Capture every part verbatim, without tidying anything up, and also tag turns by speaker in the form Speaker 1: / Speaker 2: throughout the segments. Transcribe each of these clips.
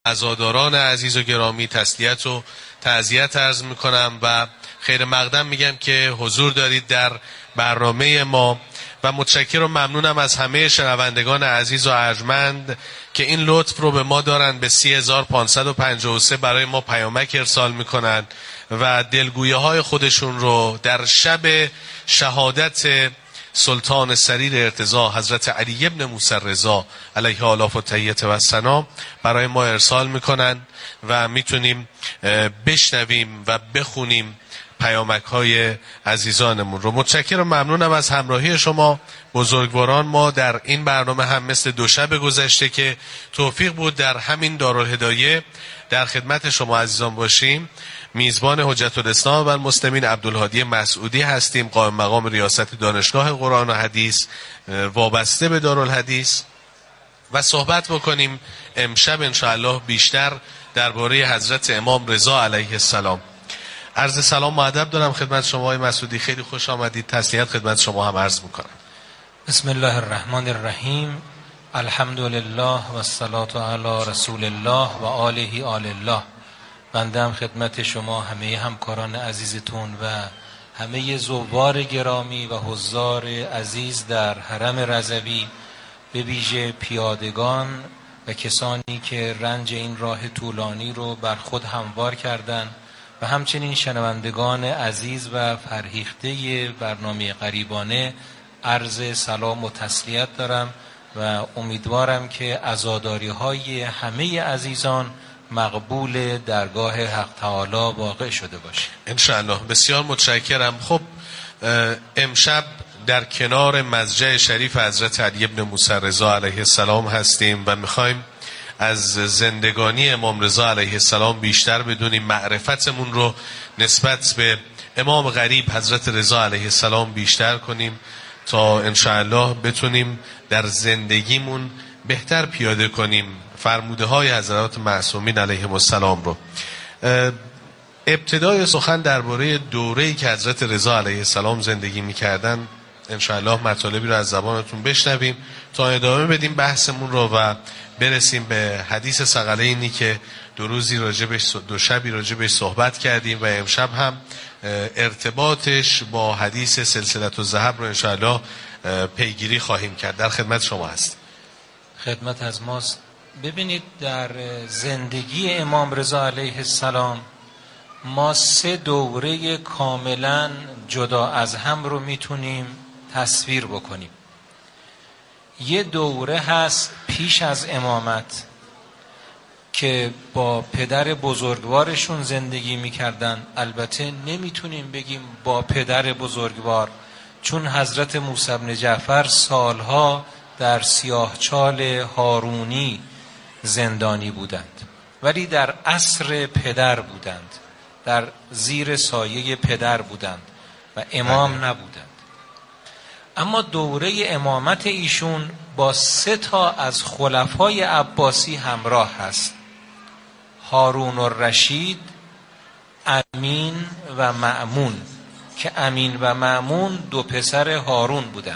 Speaker 1: عزاداران عزیز و گرامی تسلیت و تعزیت عرض میکنم و خیر مقدم میگم که حضور دارید در برنامه ما و متشکر و ممنونم از همه شنوندگان عزیز و ارجمند که این لطف رو به ما دارن به سی هزار و پانصد و پنجاه و سه برای ما پیامک ارسال میکنن و دلگویه های خودشون رو در شب شهادت سلطان سریر ارتضا حضرت علی ابن موسی رضا علیه آلاف و تحیت و سلام برای ما ارسال میکنن و میتونیم بشنویم و بخونیم پیامک های عزیزانمون رو. متشکرم و ممنونم از همراهی شما بزرگواران. ما در این برنامه هم مثل دو شب گذشته که توفیق بود در همین دارالهدایه در خدمت شما عزیزان باشیم، میزبان حجت الاسلام و المسلمین عبدالهادی مسعودی هستیم، قائم مقام ریاست دانشگاه قرآن و حدیث وابسته به دارالحدیث، و صحبت بکنیم امشب انشاءالله بیشتر درباره حضرت امام رضا علیه السلام. عرض سلام و ادب دارم خدمت شما آقای مسعودی، خیلی خوش آمدید. تسلیت خدمت شما هم عرض میکنم.
Speaker 2: بسم الله الرحمن الرحیم، الحمدلله و الصلاة علی رسول الله و آله آل الله. بنده هم خدمت شما همه همکاران عزیزتون و همه زوار گرامی و حضار عزیز در حرم رضوی، به ویژه پیادگان و کسانی که رنج این راه طولانی رو بر خود هموار کردن و همچنین شنوندگان عزیز و فرهیخته برنامه غریبانه، عرض سلام و تسلیت دارم و امیدوارم که عزاداری های همه عزیزان مقبول درگاه حق تعالی واقع شده باشه
Speaker 1: انشاءالله. بسیار متشکرم. خب امشب در کنار مضجع شریف حضرت علی ابن موسی رضا علیه السلام هستیم و میخوایم از زندگانی امام رضا علیه السلام بیشتر بدونیم، معرفتمون رو نسبت به امام غریب حضرت رضا علیه السلام بیشتر کنیم تا انشاءالله بتونیم در زندگیمون بهتر پیاده کنیم فرموده های حضرات معصومین علیهم السلام رو. ابتدای سخن درباره دوره‌ای که حضرت رضا علیه السلام زندگی میکردن انشاءالله مطالبی رو از زبانتون بشنویم تا ادامه بدیم بحثمون رو و برسیم به حدیث ثقلینی که دو روزی راجبش دو شبی راجبش صحبت کردیم و امشب هم ارتباطش با حدیث سلسله الذهب رو انشاءالله پیگیری خواهیم کرد. در خدمت شما هست.
Speaker 2: خدمت از ماست. ببینید در زندگی امام رضا علیه السلام ما سه دوره کاملا جدا از هم رو میتونیم تصویر بکنیم. یه دوره هست پیش از امامت که با پدر بزرگوارشون زندگی میکردن. البته نمیتونیم بگیم با پدر بزرگوار، چون حضرت موسی بن جعفر سالها در سیاهچال هارونی زندانی بودند، ولی در عصر پدر بودند، در زیر سایه پدر بودند و امام نبودند. اما دوره امامت ایشون با سه تا از خلفای عباسی همراه هست: هارون الرشید، امین و مأمون، که امین و مأمون دو پسر هارون بودند.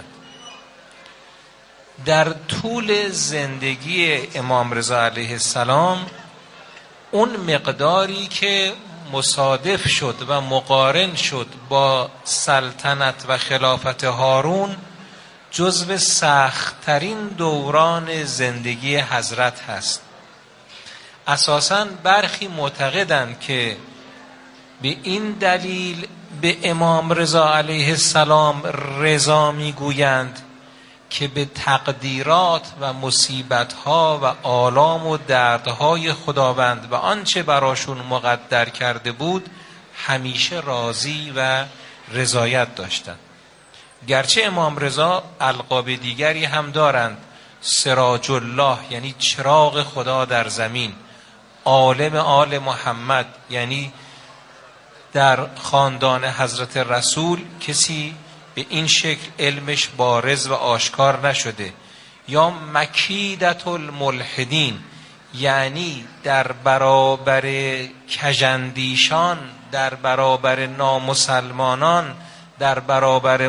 Speaker 2: در طول زندگی امام رضا علیه السلام اون مقداری که مصادف شد و مقارن شد با سلطنت و خلافت هارون جزو سخت‌ترین دوران زندگی حضرت هست. اساساً برخی معتقدند که به این دلیل به امام رضا علیه السلام رضا میگویند که به تقدیرات و مصیبت‌ها و آلام و دردهای خداوند و آنچه براشون مقدر کرده بود همیشه راضی و رضایت داشتند. گرچه امام رضا القاب دیگری هم دارند: سراج الله یعنی چراغ خدا در زمین، عالم آل محمد یعنی در خاندان حضرت رسول کسی به این شکل علمش بارز و آشکار نشده، یا مکیدت الملحدین یعنی در برابر کژاندیشان، در برابر نامسلمانان، در برابر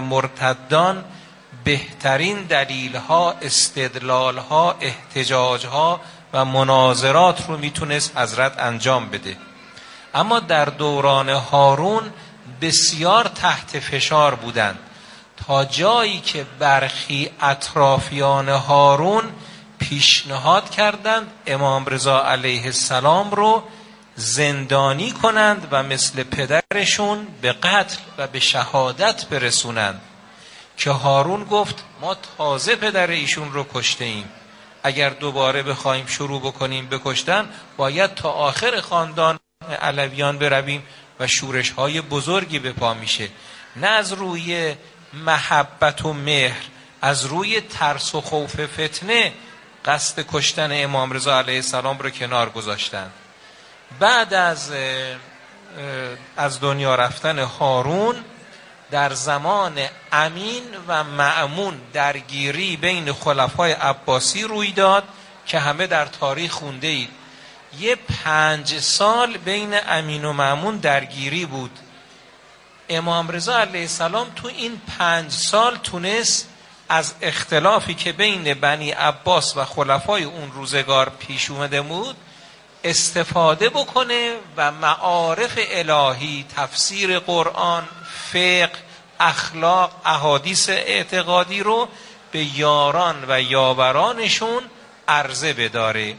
Speaker 2: مرتدان بهترین دلیل‌ها، استدلال‌ها، احتجاج‌ها و مناظرات رو میتونست حضرت انجام بده. اما در دوران هارون بسیار تحت فشار بودند، تا جایی که برخی اطرافیان هارون پیشنهاد کردند امام رضا علیه السلام رو زندانی کنند و مثل پدرشون به قتل و به شهادت برسونند، که هارون گفت ما تازه پدر ایشون رو کشته ایم، اگر دوباره بخوایم شروع بکنیم بکشتن باید تا آخر خاندان علویان برویم و شورش های بزرگی به پا میشه. نه از روی محبت و مهر، از روی ترس و خوف فتنه قصد کشتن امام رضا علیه السلام رو کنار گذاشتن. بعد از از دنیا رفتن هارون، در زمان امین و مأمون درگیری بین خلفای عباسی روی داد که همه در تاریخ خونده اید. یه پنج سال بین امین و مأمون درگیری بود. امام رضا علیه السلام تو این پنج سال تونست از اختلافی که بین بنی عباس و خلفای اون روزگار پیش اومده بود استفاده بکنه و معارف الهی، تفسیر قرآن، فقه، اخلاق، احادیث اعتقادی رو به یاران و یاورانشون عرضه بداره.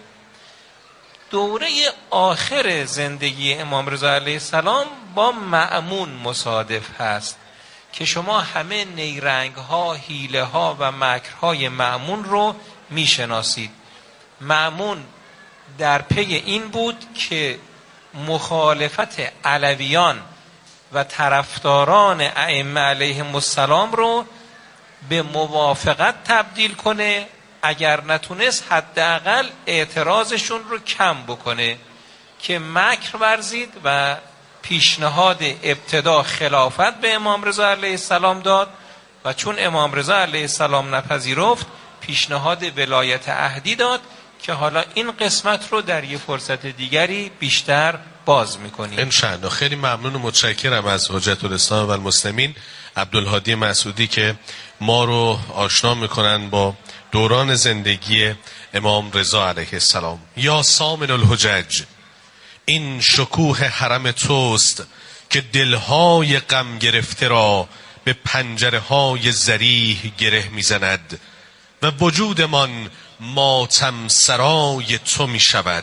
Speaker 2: دوره آخر زندگی امام رضا علیه السلام با مأمون مصادف هست که شما همه نیرنگ ها، حیله ها و مکرهای مأمون رو میشناسید. مأمون در پی این بود که مخالفت علویان و طرفداران ائمه علیهم السلام رو به موافقت تبدیل کنه، اگر نتونست حداقل اعتراضشون رو کم بکنه، که مکر ورزید و پیشنهاد ابتدا خلافت به امام رضا علیه السلام داد و چون امام رضا علیه السلام نپذیرفت پیشنهاد ولایت عهدی داد که حالا این قسمت رو در یه فرصت دیگری بیشتر باز میکنیم
Speaker 1: انشاءالله. خیلی ممنون و متشکرم از حجت الاسلام و المسلمین عبدالهادی مسعودی که ما رو آشنا میکنن با دوران زندگی امام رضا علیه السلام. یا سامن الحجج، این شکوه حرم توست که دلهای غم گرفته را به پنجره های ذریح گره میزند و وجودمان ماتم سرای تو می شود.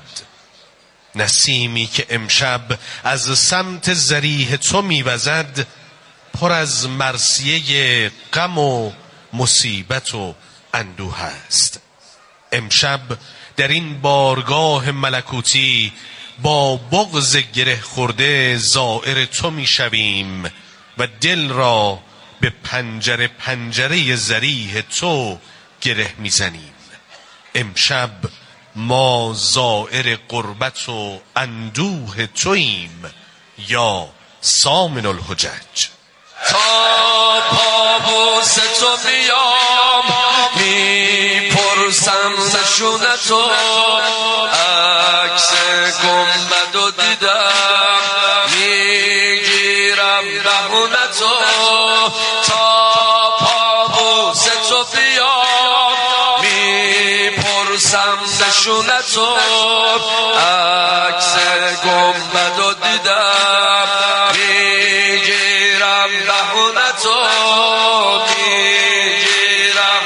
Speaker 1: نسیمی که امشب از سمت ذریح تو می وزد پر از مرثیه غم و مصیبت و اندوه است. امشب در این بارگاه ملکوتی با بغض گره خورده زائر تو می شویم و دل را به پنجره پنجره ذریح تو گره می زنیم. امشب ما زائر قربت و اندوه توییم یا سامن الحجج.
Speaker 3: تا پابوس تو میام میپرسم نشونتو، عکس گنبدو دیدم میگیرم بهونتو. تا پابوس تو بیام میپرسم نشونتو، عکس گنبدو دیدم میگیرم بهونتو، میگیرم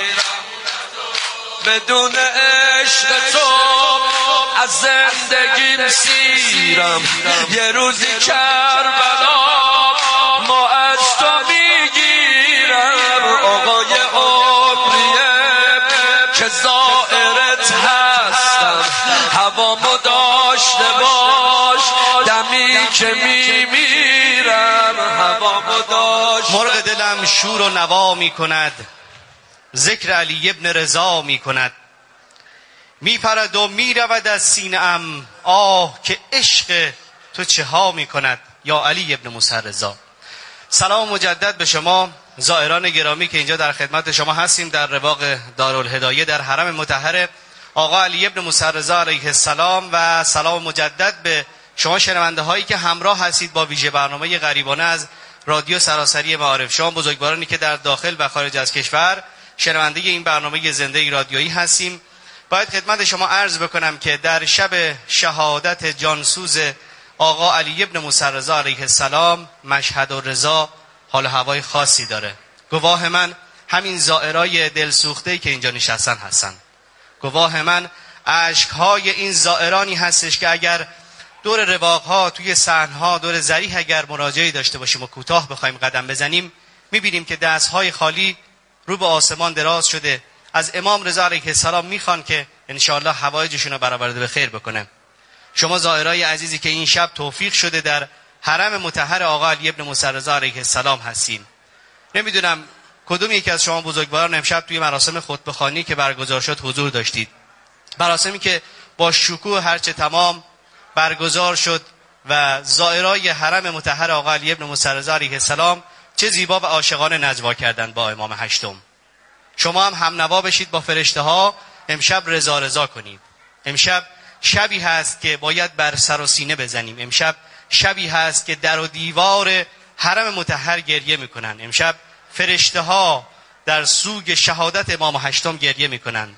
Speaker 3: بدون عشق تو از زندگیم سیرم. یه روزی کربلا ما از تو میگیرم، آقای عمریه که زائرت هستم. هوامو داشته باش دمی که میمیرم، هوامو داشته.
Speaker 4: مرغ دلم شور و نوا میکند، ذکر علی ابن رضا میکند. میپرد و میرود از سینه ام، آه که عشق تو چه ها میکند یا علی ابن موسی رضا. سلام مجدد به شما زائران گرامی که اینجا در خدمت شما هستیم در رواق دارالهدایه در حرم مطهر آقا علی ابن موسی رضا علیه السلام، و سلام مجدد به شما شنونده هایی که همراه هستید با ویژه برنامه غریبانه از رادیو سراسری معارف. شما بزرگوارانی که در داخل و خارج از کشور شنونده این برنامه زنده رادیویی هستیم باید خدمت شما عرض بکنم که در شب شهادت جانسوز آقا علی ابن موسی رضا علیه السلام مشهد و رضا حال و هوای خاصی داره. گواه من همین زائرای دلسوخته‌ای که اینجا نشستن هستن. گواه من اشک‌های این زائرانی هستش که اگر دور رواق‌ها توی صحن‌ها دور ذریح اگر مراجعه داشته باشیم و کوتاه بخوایم قدم بزنیم، می‌بینیم که دست‌های خالی رو به آسمان دراز شده، از امام رضا علیه السلام میخوان که انشاءالله حوایجشون رو برآورده به خیر بکنه. شما زائرای عزیزی که این شب توفیق شده در حرم مطهر آقا علی ابن موسی رضا علیه السلام هستین، نمیدونم کدوم یکی از شما بزرگواران امشب توی مراسم خطبه‌خوانی که برگزار شد حضور داشتید. مراسمی که با شکوه هرچه تمام برگزار شد و زائرای حرم مطهر آقا علی ابن موسی رضا علیه السلام چه زیبا و عاشقانه نجوا کردند با امام هشتم. شما هم هم نوا بشید با فرشته ها، امشب رضا رضا کنید. امشب شبی هست که باید بر سر و سینه بزنیم. امشب شبی هست که در و دیوار حرم مطهر گریه میکنن. امشب فرشته ها در سوگ شهادت امام هشتم گریه میکنن.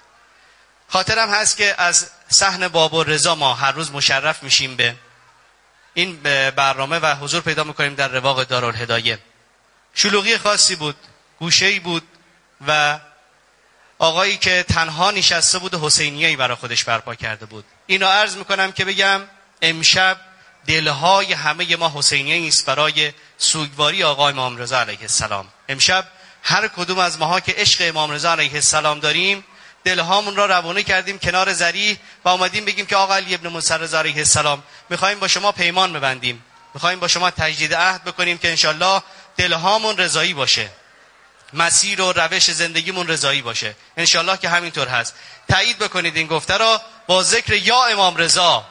Speaker 4: خاطرم هست که از صحن باب الرضا ما هر روز مشرف میشیم به این برنامه و حضور پیدا میکنیم در رواق دارالهدایه. شلوغی خاصی بود، گوشه‌ای بود و آقایی که تنها نشسته بود و حسینیه‌ای برای خودش برپا کرده بود. اینو عرض میکنم که بگم امشب دلهای همه ما حسینیه‌ای است برای سوگواری آقا امام رضا علیه السلام. امشب هر کدوم از ماها که عشق امام رضا علیه السلام داریم دلهامون را روانه کردیم کنار ذریح و اومدیم بگیم که آقا علی ابن موسی رضا علیه السلام میخوایم با شما پیمان ببندیم، میخوایم با شما تجدید عهد بکنیم که انشالله دلهامون رضایی باشه، مسیر و روش زندگیمون رضایی باشه. انشالله که همینطور هست. تایید بکنید این گفته را با ذکر یا امام رضا،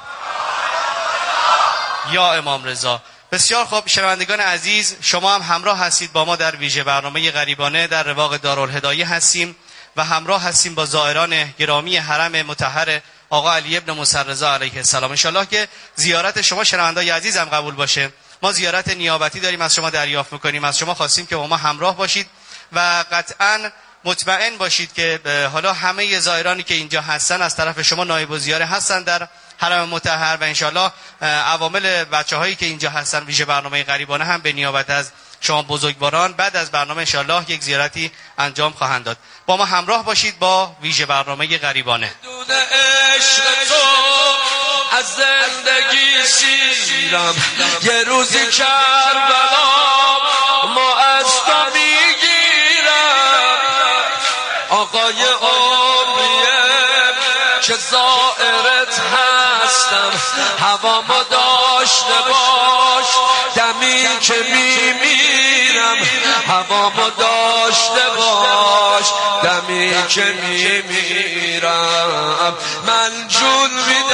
Speaker 4: یا امام رضا. بسیار خوب شنوندگان عزیز، شما هم همراه هستید با ما در ویژه برنامه غریبانه در رواق دارالهدایه هستیم و همراه هستیم با زائران گرامی حرم مطهر آقا علی ابن موسی رضا علیه السلام. انشالله که زیارت شما شنوندای عزیزم قبول باشه. ما زیارت نیابتی داریم از شما دریافت میکنیم، از شما خواستیم که با ما همراه باشید و قطعاً مطمئن باشید که حالا همه زائرانی که اینجا هستن از طرف شما نایب الزیاره هستن در حرم مطهر و انشالله عوامل بچه هایی که اینجا هستن ویژه برنامه غریبانه هم به نیابت از شما بزرگواران بعد از برنامه انشالله یک زیارتی انجام خواهند داد. با ما همراه باشید با ویژه برنامه غریبانه.
Speaker 3: دون عشق تو از زندگی سیرم، یه روزی کربلا ما از تو میگیرم، آقای عمریه که زائرت هستم، هوامو داشته باش دمی که میمیرم، هوامو داشته باش دمی که میمیرم، من جون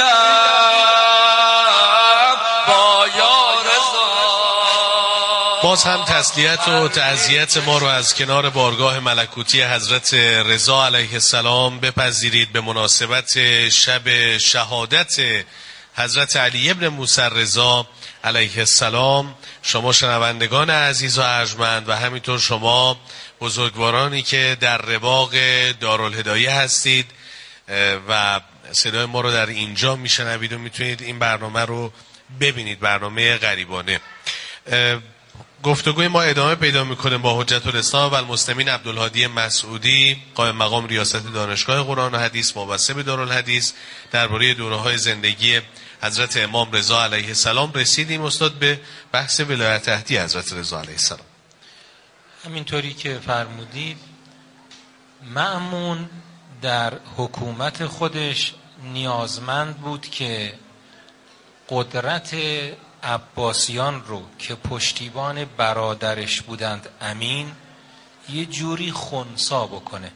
Speaker 3: میدم با یا رضا.
Speaker 1: باز هم تسلیت و تعزیت ما رو از کنار بارگاه ملکوتی حضرت رضا علیه السلام بپذیرید به مناسبت شب شهادت حضرت علی ابن موسی رضا علیه السلام. شما شنوندگان عزیز و ارجمند و همینطور شما بزرگوارانی که در رواق دارالهدایه هستید و صدای ما رو در اینجا میشنوید و میتونید این برنامه رو ببینید، برنامه غریبانه. گفتگوی ما ادامه پیدا میکنه با حجت الاسلام و المسلمین عبدالهادی مسعودی، قائم مقام ریاست دانشگاه قرآن و حدیث وابسته به دارالحدیث، درباره دوره‌های زندگی حضرت امام رضا علیه السلام. رسیدیم استاد به بحث ولایت عهدی حضرت رضا علیه السلام.
Speaker 2: همینطوری که فرمودید مأمون در حکومت خودش نیازمند بود که قدرت عباسیان رو که پشتیبان برادرش بودند امین یه جوری خنثی بکنه.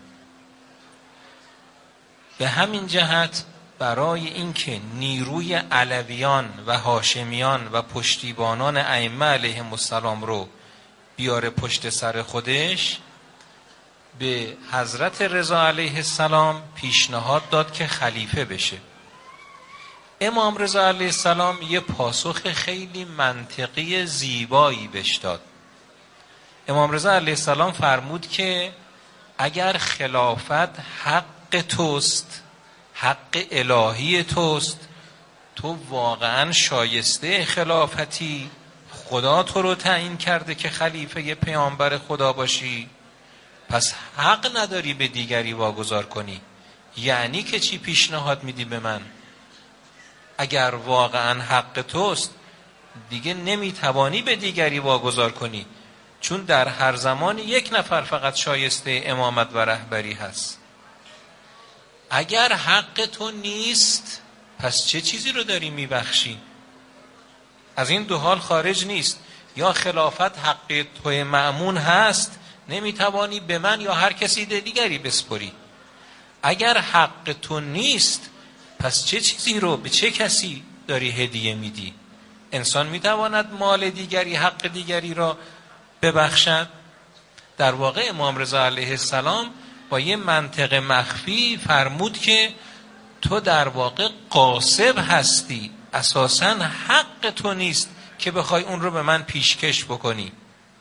Speaker 2: به همین جهت برای اینکه نیروی علویان و هاشمیان و پشتیبانان ائمه علیهم السلام رو بیاره پشت سر خودش، به حضرت رضا علیه السلام پیشنهاد داد که خلیفه بشه. امام رضا علیه السلام یه پاسخ خیلی منطقی زیبایی بهش داد. امام رضا علیه السلام فرمود که اگر خلافت حق حق توست، حق الهی توست، تو واقعا شایسته خلافتی، خدا تو رو تعیین کرده که خلیفه پیامبر خدا باشی، پس حق نداری به دیگری واگذار کنی. یعنی که چی پیشنهاد میدی به من؟ اگر واقعا حق توست دیگه نمیتوانی به دیگری واگذار کنی، چون در هر زمان یک نفر فقط شایسته امامت و رهبری هست. اگر حق تو نیست پس چه چیزی رو داری میبخشی؟ از این دو حال خارج نیست، یا خلافت حق توی مأمون هست نمیتوانی به من یا هر کسی دیگری بسپری. اگر حق تو نیست پس چه چیزی رو به چه کسی داری هدیه میدی؟ انسان میتواند مال دیگری، حق دیگری را ببخشد؟ در واقع امام رضا علیه السلام با یه منطق مخفی فرمود که تو در واقع غاصب هستی، اساساً حق تو نیست که بخوای اون رو به من پیشکش بکنی.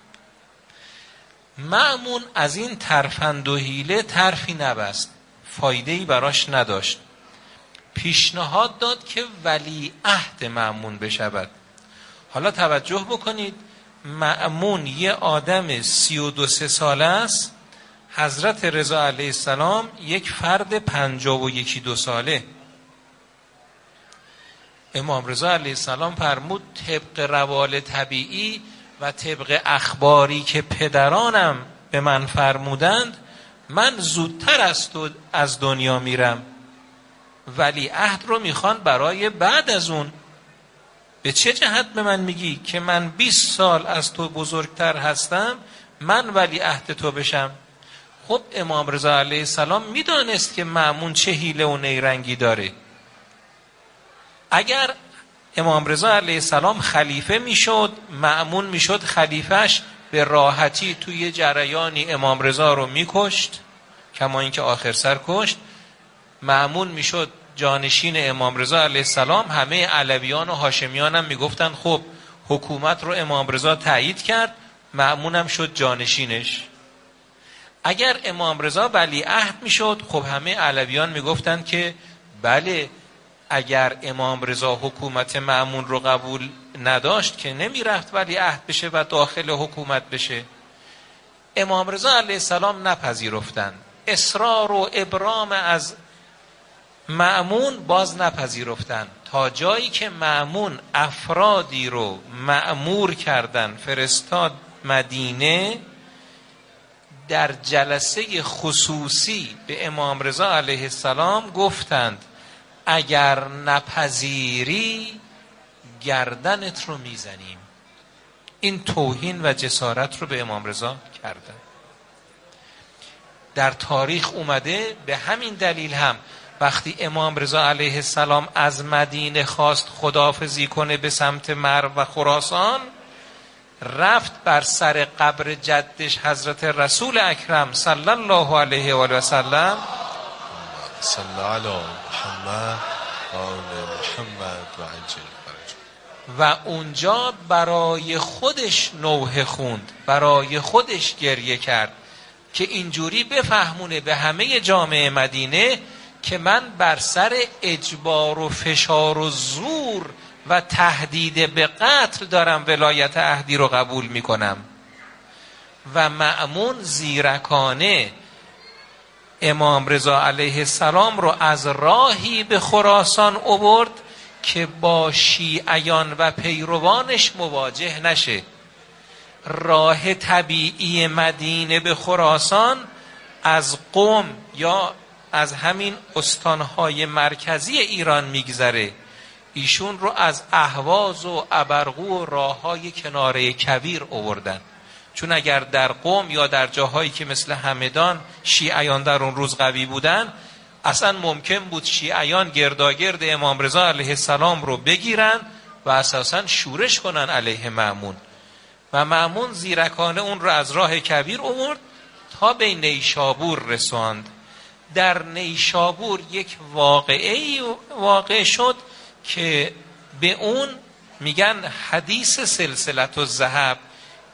Speaker 2: مأمون از این ترفند و حیله طرفی نبست، فایده‌ای براش نداشت. پیشنهاد داد که ولی عهد مأمون بشود. حالا توجه بکنید، مأمون یه آدم سی و دو سه ساله است، حضرت رضا علیه السلام یک فرد پنجاه و یکی دو ساله. امام رضا علیه السلام فرمود طبق روال طبیعی و طبق اخباری که پدرانم به من فرمودند من زودتر از تو از دنیا میرم، ولی عهد رو میخوان برای بعد از اون. به چه جهت به من میگی که من بیست سال از تو بزرگتر هستم من ولی عهد تو بشم؟ خب امام رضا علیه السلام میدانست که مأمون چه حیله و نیرنگی داره. اگر امام رضا علیه السلام خلیفه میشد، مأمون میشد خلیفهش، به راحتی توی جریانی امام رضا رو میکشت، کما اینکه آخر سر کشت. مأمون میشد جانشین امام رضا علیه السلام. همه علویان و هاشمیان هم میگفتن خب حکومت رو امام رضا تایید کرد، مأمون هم شد جانشینش. اگر امام رضا ولی عهد میشد، خب همه علویان میگفتن که بله، اگر امام رضا حکومت مأمون رو قبول نداشت که نمیرفت ولی عهد بشه و داخل حکومت بشه. امام رضا علیه السلام نپذیرفتن. اصرار و ابرام از مأمون باز نپذیرفتن، تا جایی که مأمون افرادی رو مأمور کردن فرستاد مدینه، در جلسه خصوصی به امام رضا علیه السلام گفتند اگر نپذیری گردنت رو میزنیم. این توهین و جسارت رو به امام رضا کردن. در تاریخ اومده به همین دلیل هم وقتی امام رضا علیه السلام از مدینه خواست خداحافظی کنه به سمت مرو و خراسان، رفت بر سر قبر جدش حضرت رسول اکرم صلی الله علیه و آله و سلم
Speaker 1: صلی علی محمد و آل محمد و عجل فرج،
Speaker 2: و اونجا برای خودش نوحه خوند، برای خودش گریه کرد که اینجوری بفهمونه به همه جامعه مدینه که من بر سر اجبار و فشار و زور و تهدید به قتل دارم ولایت عهدی رو قبول میکنم. و مأمون زیرکانه امام رضا علیه السلام رو از راهی به خراسان آورد که با شیعیان و پیروانش مواجه نشه. راه طبیعی مدینه به خراسان از قم یا از همین استانهای مرکزی ایران میگذره. ایشون رو از اهواز و ابرقو و راههای کناره کویر آوردن، چون اگر در قم یا در جاهایی که مثل همدان شیعیان در اون روز قوی بودن، اصلا ممکن بود شیعیان گرداگرد امام رضا علیه السلام رو بگیرن و اساسا شورش کنن علیه مأمون. و مأمون زیرکانه اون رو از راه کویر آورد تا به نیشابور رساند. در نیشابور یک واقعه واقع شد که به اون میگن حدیث سلسلة الذهب،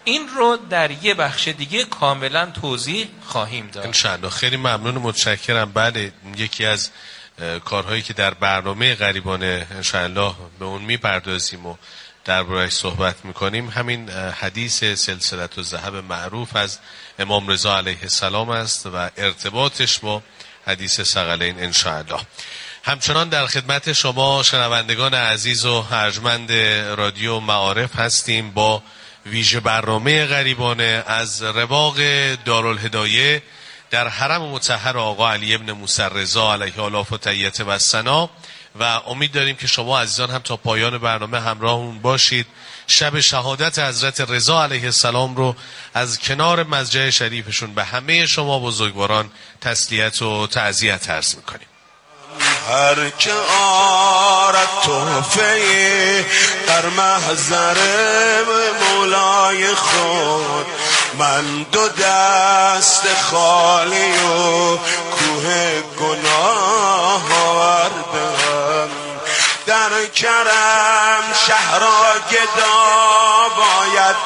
Speaker 2: این رو در یه بخش دیگه کاملا توضیح خواهیم داد
Speaker 1: انشاءالله. خیلی ممنون و متشکرم. بله، یکی از کارهایی که در برنامه غریبانه انشاءالله به اون میپردازیم و درباره‌اش صحبت میکنیم همین حدیث سلسله الذهب معروف از امام رضا علیه السلام است و ارتباطش با حدیث ثقلین انشاءالله. همچنان در خدمت شما شنوندگان عزیز و ارجمند رادیو معارف هستیم با ویژه برنامه غریبانه از رواق دارالهدایه در حرم مطهر آقا علی ابن موسی رضا علیه آلاف و تحیت و ثنا و امید داریم که شما عزیزان هم تا پایان برنامه همراهمون باشید. شب شهادت حضرت رضا علیه السلام رو از کنار مضجع شریفشون به همه شما بزرگواران تسلیت و تعزیت عرض میکنیم.
Speaker 5: هر که آرد تحفه در محضر مولای خود، من دو دست خالی و کوه گناه آوردم. در کرم شهرا گدا باید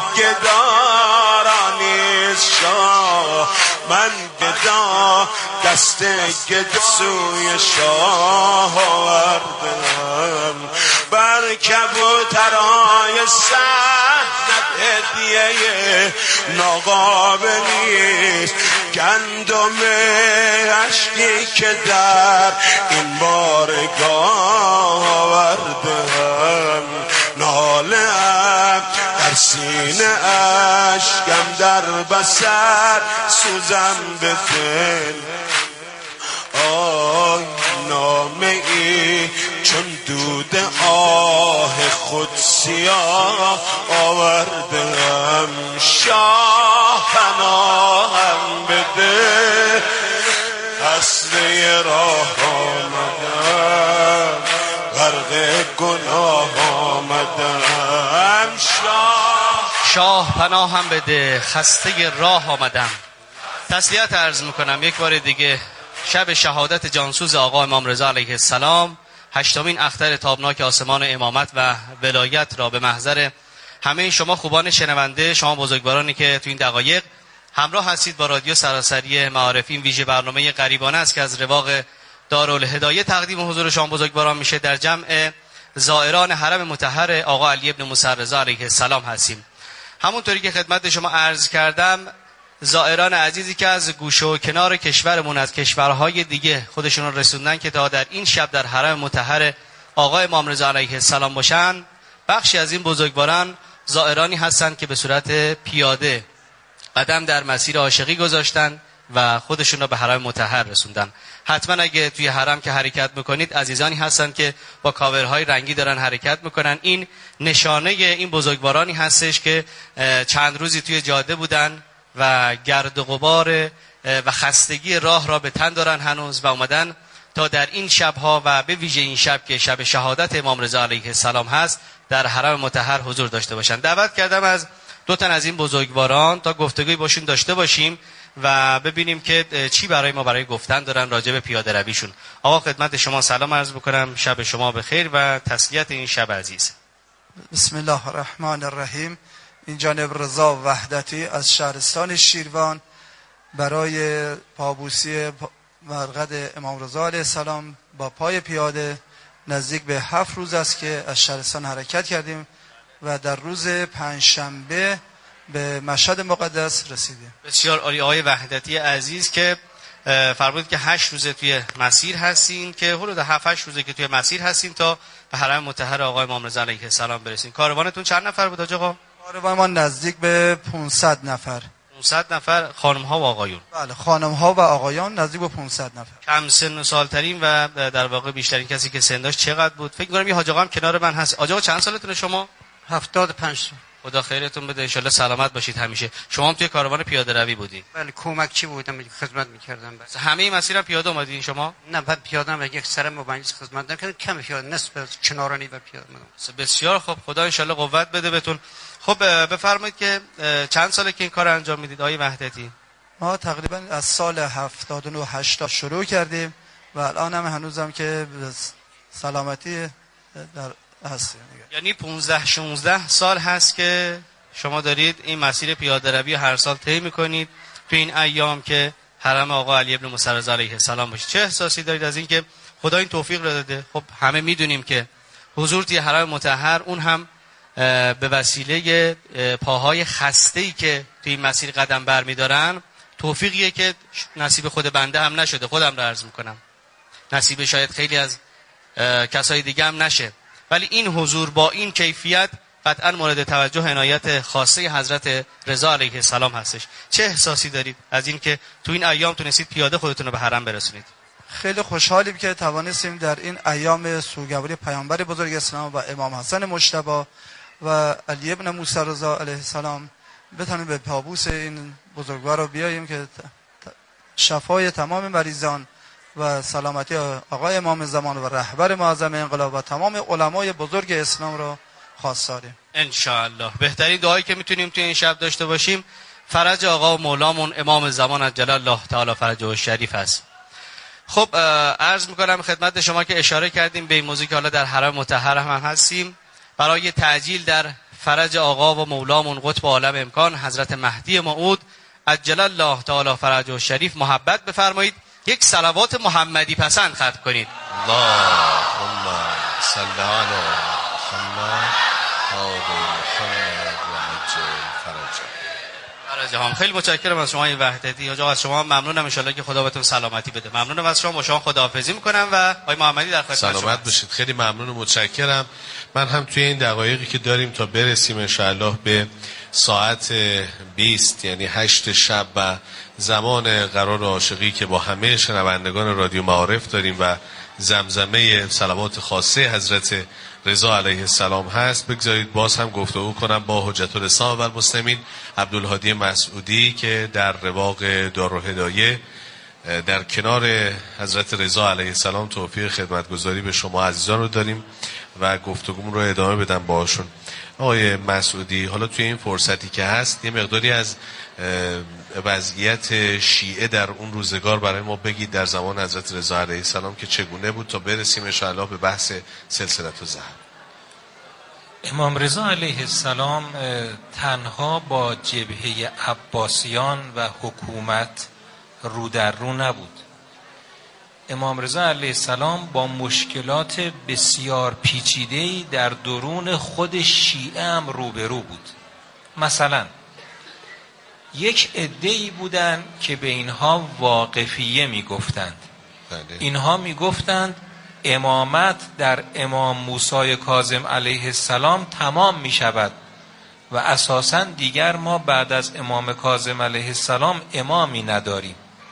Speaker 5: گدارانیست شاه، من گدا دست گدا سوی شاه آوردم. بر کبوترهای سحنت هدیه ناقابلیست، گندم اشکی که در این بارگاه آوردم. ناله‌ام در سینه، اشکم در بصر، سوزم به دل. آی نامه ای چون دود آه خود سیاه آوردم. شاه پناهم بده، اصله راه آمدم، غرق گناه آمدم. شاه
Speaker 4: شاه پناهم بده، خسته راه آمدم. تسلیت عرض میکنم یک بار دیگه. شب شهادت جانسوز آقا امام رضا علیه السلام، هشتمین اختر تابناک آسمان امامت و ولایت را به محضر همه شما خوبان شنونده، شما بزرگوارانی که تو این دقایق همراه هستید با رادیو سراسری معارفی. این ویژه برنامه غریبانه است که از رواق دارالهدایه تقدیم حضور شما بزرگواران میشه. در جمع زائران حرم مطهر آقا علی ابن موسی رضا علیه السلام هستیم. همونطوری که خدمت شما عرض کردم، زائران عزیزی که از گوشه و کنار کشورمون، از کشورهای دیگه خودشون رو رسوندن که تا در این شب در حرم مطهر آقا امام رضا علیه السلام باشن، بخشی از این بزرگواران زائرانی هستند که به صورت پیاده قدم در مسیر عاشقی گذاشتن و خودشون رو به حرم مطهر رسوندن. حتما اگه توی حرم که حرکت میکنید، عزیزانی هستن که با کاورهای رنگی دارن حرکت میکنن. این نشانه این بزرگوارانی هستش که چند روزی توی جاده بودن و گرد و غبار و خستگی راه را به تن دارن هنوز و اومدن تا در این شبها و به ویژه این شب که شب شهادت امام رضا علیه السلام هست در حرم مطهر حضور داشته باشن. دعوت کردم از دو تن از این بزرگواران تا گفتگوی باشون داشته باشیم و ببینیم که چی برای ما برای گفتن دارن راجع به پیاده رویشون. آقا خدمت شما سلام عرض بکنم، شب شما بخیر و تسلیت این شب عزیز.
Speaker 6: بسم الله الرحمن الرحیم. این جانب رضا وحدتی از شهرستان شیروان برای پابوسی مرقد امام رضا علیه السلام با پای پیاده نزدیک به هفت روز است که از شهرستان حرکت کردیم و در روز پنجشنبه به مشهد مقدس رسیدیم.
Speaker 4: بسیار عالی. آقای وحدتی عزیز که فرمودید که هشت روزه توی مسیر هستین، که حدود هفت هشت روزه که توی مسیر هستین تا به حرم مطهر آقا امام رضا علیه السلام برسین. کاروانتون چند نفر بود آقا؟
Speaker 6: کاروان ما نزدیک به پانصد نفر.
Speaker 4: پانصد نفر خانم ها و آقایون؟
Speaker 6: بله، خانم ها و آقایان نزدیک به پانصد نفر.
Speaker 4: کم سن و سالترین و در واقع بیشترین کسی که سن داشت چقدر بود؟ فکر می‌کنم یه حاج آقا هم کنار من هست. آقا چند سالتونه شما؟
Speaker 7: هفتاد و پنج.
Speaker 4: خدا خیرتون بده، ان شاءالله سلامت باشید همیشه. شما هم توی کاروان پیاده روی بودین؟
Speaker 7: بله، کمکچی بودم، خدمت می‌کردم.
Speaker 4: بس همه این مسیر پیاده اومدین شما؟
Speaker 7: نه، بعد پیاده هم یک سر مباینس خدمت نکردم، کم پیاده نصف کنارانی و پیاده اومدم.
Speaker 4: بسیار خب، خدا ان شاءالله قوت بده بهتون. خب بفرمایید که چند ساله که این کار انجام میدید آقای وحدتی؟
Speaker 6: ما تقریبا از سال هفتاد و نه هشتاد شروع کردیم و الان هم هنوزم که سلامتی در هستیم.
Speaker 4: یعنی پانزده شانزده سال هست که شما دارید این مسیر پیاده روی هر سال طی میکنید تو این ایام که حرم آقا علی ابن موسی رضا علیه السلام باشید. چه احساسی دارید از این که خدا این توفیق رو داده؟ خب همه میدونیم که حضور توی حرم مطهر اون هم به وسیله پاهای خسته‌ای که توی این مسیر قدم برمیدارن توفیقیه که نصیب خود بنده هم نشده. خودم رو عرض میکنم نصیب شاید خیلی از کسای دیگه هم نشه، ولی این حضور با این کیفیت قطعا مورد توجه عنایت خاصه حضرت رضا علیه السلام هستش. چه احساسی دارید از این که تو این ایام تونستید پیاده خودتون رو به حرم برسونید؟
Speaker 6: خیلی خوشحالیم که توانستیم در این ایام سوگواری پیامبر بزرگ اسلام و امام حسن مجتبی و علی ابن موسی رضا علیه السلام بتونیم به پابوس این بزرگوار رو بیاییم که شفای تمام مریضان و سلامتی آقای امام زمان و رهبر معظم انقلاب و تمام علمای بزرگ اسلام رو خواستاریم ان
Speaker 4: شاء الله. بهترین دعایی که میتونیم توی این شب داشته باشیم فرج آقا و مولامون امام زمان عجل الله تعالی فرجه الشریف است. خب عرض میکنم خدمت شما که اشاره کردیم به این موضوع که حالا در حرم مطهر هم هستیم. برای تعجیل در فرج آقا و مولامون قطب عالم امکان حضرت مهدی موعود عجل الله تعالی فرجه الشریف محبت بفرمایید یک صلوات محمدی پسند ختم کنید.
Speaker 1: اللهم صل علی محمد آل محمد و عجل فرجه.
Speaker 4: فرجه هم خیلی متشکرم از شما این وحدتی. آقا از شما ممنونم، ان شاءالله که خدا بهتون سلامتی بده. ممنونم از شما. شما خداحافظی میکنم و آقای محمدی در خدمت شما.
Speaker 1: سلامت باشید. خیلی ممنون و متشکرم. من هم توی این دقایقی که داریم تا برسیم ان شاءالله به ساعت بیست یعنی هشت شب و زمان قرار عاشقی که با همه شنوندگان رادیو معارف داریم و زمزمه صلوات خاصه حضرت رضا علیه السلام هست، بگذارید باز هم گفتگو کنم با حجت الاسلام و المسلمین عبدالهادی مسعودی که در رواق دارالهدایه در کنار حضرت رضا علیه السلام توفیق خدمتگزاری به شما عزیزان رو داریم و گفتگومون رو ادامه بدم باهاشون. آقای مسعودی، حالا توی این فرصتی که هست یه مقداری از وضعیت شیعه در اون روزگار برای ما بگید در زمان حضرت رضا علیه السلام که چگونه بود تا برسیم ان شاء الله به بحث سلسله الذهب.
Speaker 2: امام رضا علیه السلام تنها با جبهه عباسیان و حکومت رو در رو نبود. امام رضا علیه السلام با مشکلات بسیار پیچیده‌ای در درون خود شیعه هم روبرو بود. مثلا یک عده‌ای بودند که به اینها واقفیه میگفتند. اینها میگفتند امامت در امام موسی کاظم علیه السلام تمام میشود و اساساً دیگر ما بعد از امام کاظم علیه السلام امامی نداریم.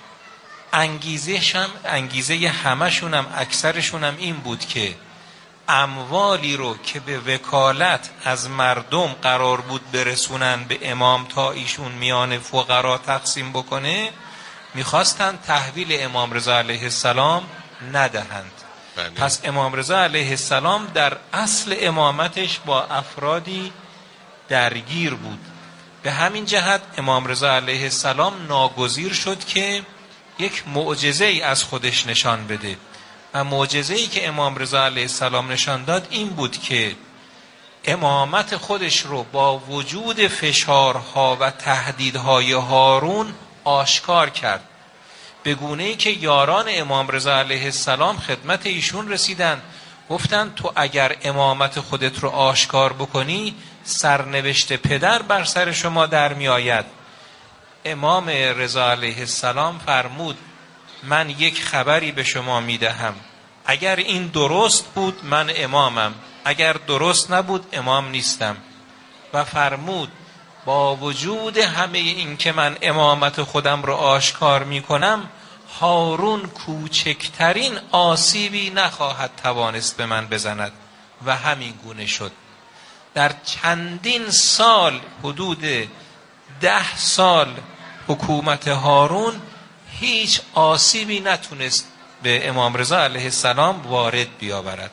Speaker 2: انگیزه هم انگیزه همشون هم اکثرشون هم این بود که اموالی رو که به وکالت از مردم قرار بود برسونن به امام تا ایشون میان فقرا تقسیم بکنه میخواستن تحویل امام رضا علیه السلام ندهند. بله. پس امام رضا علیه السلام در اصل امامتش با افرادی درگیر بود. به همین جهت امام رضا علیه السلام ناگزیر شد که یک معجزه ای از خودش نشان بده و معجزه ای که امام رضا علیه السلام نشان داد این بود که امامت خودش رو با وجود فشارها و تهدیدهای هارون آشکار کرد، به گونه ای که یاران امام رضا علیه السلام خدمت ایشون رسیدن گفتن تو اگر امامت خودت رو آشکار بکنی سرنوشت پدر بر سر شما در می آید. امام رضا علیه السلام فرمود من یک خبری به شما میدهم، اگر این درست بود من امامم، اگر درست نبود امام نیستم. و فرمود با وجود همه این که من امامت خودم رو آشکار میکنم هارون کوچکترین آسیبی نخواهد توانست به من بزند. و همین گونه شد. در چندین سال حدود ده سال حکومت هارون هیچ آسیبی نتونست به امام رضا علیه السلام وارد بیاورد.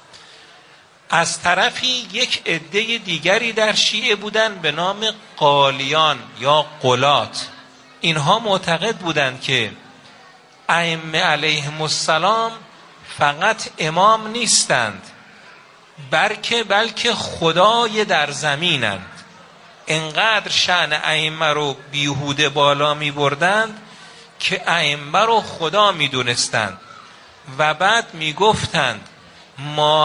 Speaker 2: از طرفی یک عده دیگری در شیعه بودند به نام قالیان یا قلات. اینها معتقد بودند که ائمه علیهم السلام فقط امام نیستند بلکه بلکه خدای در زمینند. انقدر شأن ائمه رو بیهوده بالا می بردند که ائمه رو خدا می دونستند و بعد می گفتند ما